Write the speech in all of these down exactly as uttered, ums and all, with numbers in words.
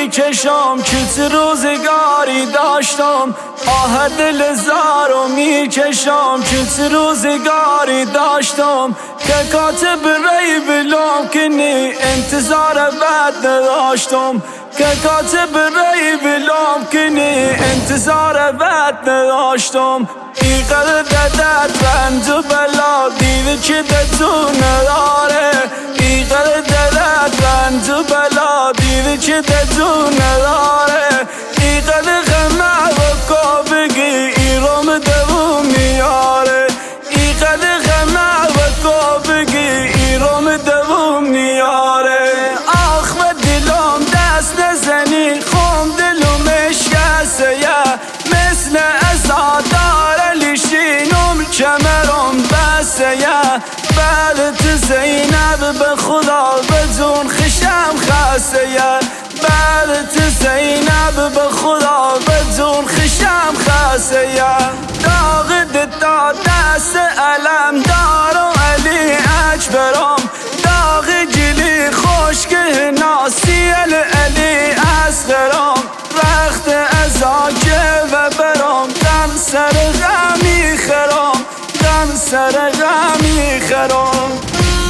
میکشم که تو روزگاری داشتم، آه دل زارو میکشم که تو روزگاری داشتم، که کاتب ری بلام کنی انتظار بد نداشتم، که کاتب ری بلام کنی انتظار بد نداشتم. ای قلب درد رنج و بلا دیده که تو نداره، ای قلب درد رنج و بلا دیده که تو نداره، ای قلب غمه و کابگی ای روم دوم میاره، ای قلب غمه و کابگی ای روم دوم میاره. آخ و دلم دست نزنی خون دلم شکسته مثل ازادار لیشینم کمرم بسته، بله تو زینب به خدا بدون خشم خسته، بله تو زینب به خدا بدون خشم خسته. داغ دتا دست علم دارم علی اکبرم، داغ جلی خشک ناسی علی اصغرم، رخت ازاکه و برام غم سر غمی خرام، غم سر غمی خرام.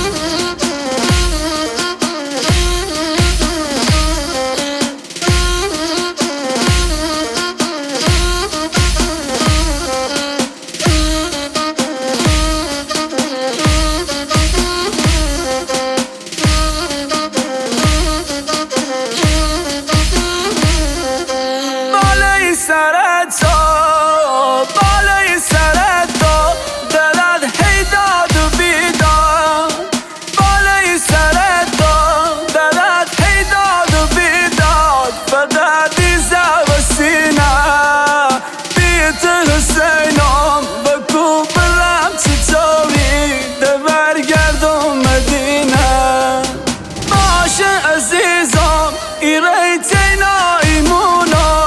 سرت تو بالای سرت تو دلت هی داد و بیداد، بالای سرت تو دلت هی داد و بیداد، فقط دیزه و سینه بیت حسینم بکو برم چطوری ده برگردم مدینه. باشه عزیزم ایره تینا ایمونم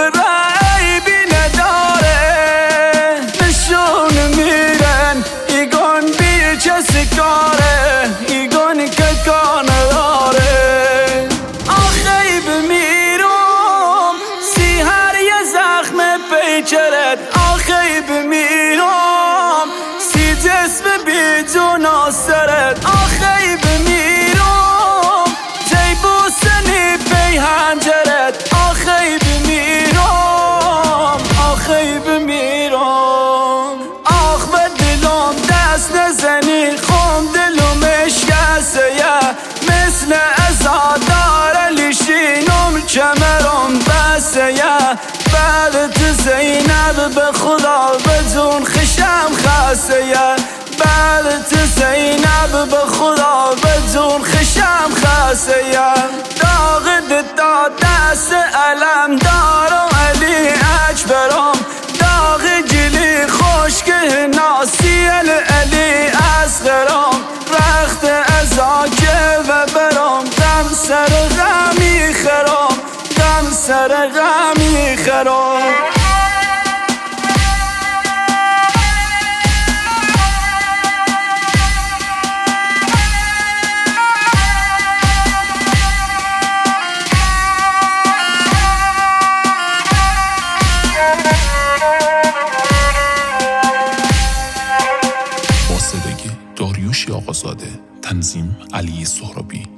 کاره ایگانی که کانه داره. آخی بمیرم سی هر یه زخم پیکرت، آخی بمیرم سی جسم بیجون آسرت، آخی بمیرم جی بوسنی پی هنجرت، آخی بمیرم آخی بمیرم. آخ به دلم دست نزنی خون دلم شکسته مثل ازادار لیشینم کمرم بسته، بله تو زینب به خدا بدون خشم خسته، بله تو زینب به خدا بدون خشم خسته. داغ دتا دست علم دارم علی اکبرم، داغ جلی خشک ناسی علی اصغرم، رخت ازاکه و برام غم سر غمی خرام، غم سر غمی خرام. داریوش آقازاده، تنظیم علی سهرابی.